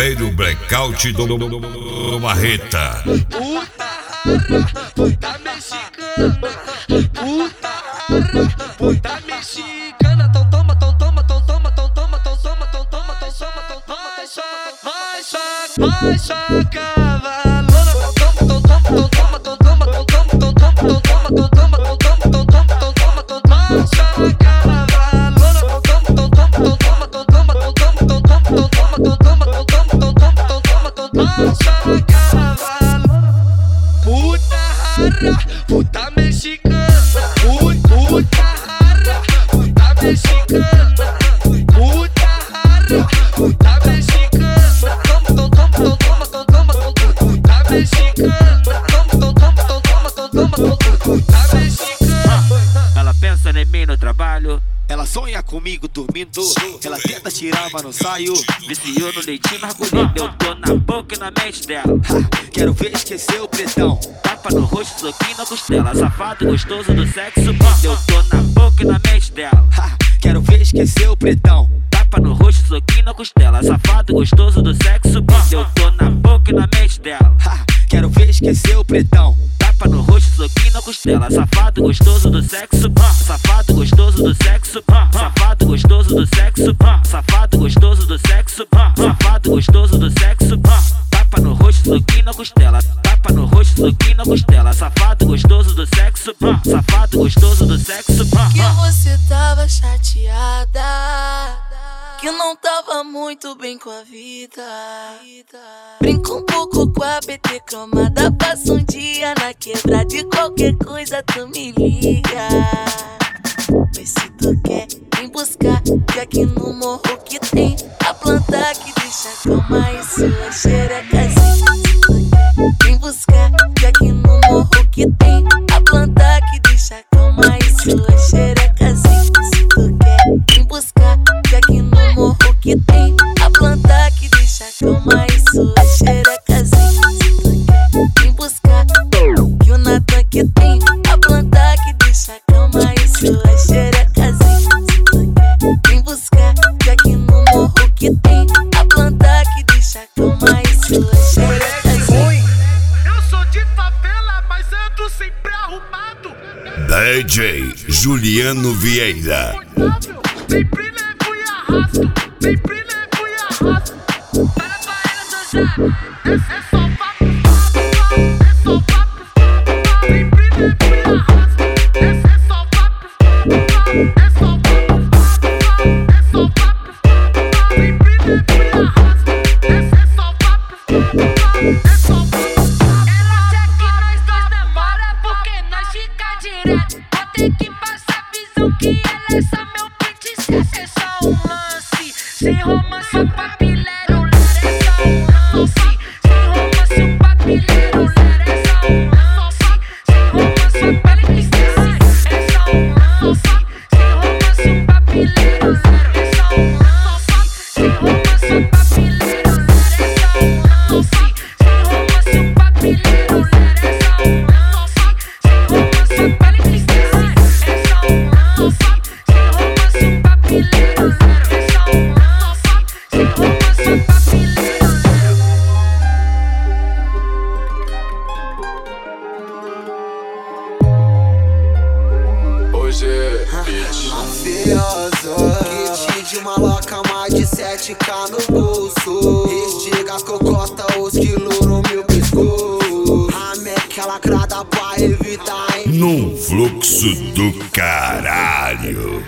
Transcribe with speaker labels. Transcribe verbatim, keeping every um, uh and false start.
Speaker 1: velho blackout do, do, do, do Marreta.
Speaker 2: Puta rara, puta mexicana. Puta rara, puta mexicana. Tão toma, tão toma, tão toma, tão toma, tão toma, tão toma, tão toma, tão toma, vai só, vai só, vai só cavalona. Tão toma, tão toma, tão toma, tão toma, tão toma, tão toma, tão toma, tão toma, tão toma, tão toma, tão toma, tão toma, vai só cavalona. Tão toma, tão toma, tão toma, tão toma, tão toma, tão toma, tão toma, tão toma, tão toma, tão toma, tão toma, tão toma, vai só cavalona. Puta rara, puta mexicana. Puta rara, puta mexicana. Puta rara, puta mexicana. Toma, toma, toma, toma, toma, toma, puta mexicana. Toma, toma, toma, toma, toma, puta mexicana.
Speaker 3: Ela pensa em mim no trabalho, ela sonha comigo dormindo, ela tenta tirar, mas não saio. Viciou no leitinho, margulhando, eu tô na boca e na mente dela. Ha, quero ver esquecer o pretão. Tapa no rosto, soquinho na costela. Safado, gostoso do sexo bom. Eu tô na boca e na mente dela. Ha, quero ver esquecer o pretão. Tapa no rosto, soquinho na costela. Safado, gostoso do sexo bom. Eu tô na boca e na mente dela. Ha, quero ver esquecer o pretão. Tapa no rosto, soquinho na costela. Safado, gostoso do sexo bom. Safado, gostoso do sexo bom. Safado, gostoso do sexo bom. Safado, gostoso do sexo bom. Safado, gostoso do sexo bom. Tapa no rosto, soquinho na costela. Tapa no rosto, soquinho na costela. Safado, gostoso do sexo bom. Safado, gostoso do sexo bom.
Speaker 4: Que você tava chateada, que não tava muito bem com a vida. Brinca um pouco com a B T cromada. Passa um dia na quebra, de qualquer coisa tu me liga. Mas se tu quer, vem buscar, que aqui no morro que tem a planta que deixa calma e sua xerecazinha. Se tu quer, vem buscar, que aqui no morro que tem a planta que deixa calma e sua xerecazinha. Se tu quer, vem buscar, que aqui no morro que tem a planta que deixa calma e sua xerecazinha. Se tu quer, vem buscar, que o Natan que tem a planta que deixa calma e sua xerecazinha. Se tu quer, vem buscar, que aqui no morro que tem a planta que deixa calma e sua xerecazinha.
Speaker 2: Eu sou de favela, mas ando sempre arrumado.
Speaker 1: D J Juliano Vieira.
Speaker 2: Sempre levo e arrasto, sempre levo e arrasto. Para pra ela dançar, é só papo, é só papo. Sempre levo e arrasto, é só papo, é só papo, é só papo. Sempre levo e arrasto, é só papo, é só papo. Ela quer que nós dois demora, porque nós fica direto. Vou ter que passar visão que ela é só meu pente, se é só um lance. Sem romance, o papilero, ler é só um lance. Sem romance, o papilero, ler é só um lance. Sem romance, o papilero, é só um lance. Sem romance, o papilero, ler é só um lance. Sem romance, o papilero, ler é só um lance. Sem romance, o papilero, ler é só um lance. Sem romance, o papilero, é só um lance. Sem romance, o papilero, ler é só um lance. Sem romance, o papilero.
Speaker 5: Hoje é beat.
Speaker 6: Mafioso, kit de maloca, mais de sete K no bolso. Estiga as cocota, os quilos no meu pescoço. A meca lacrada pra evitar, hein?
Speaker 1: Num fluxo do caralho.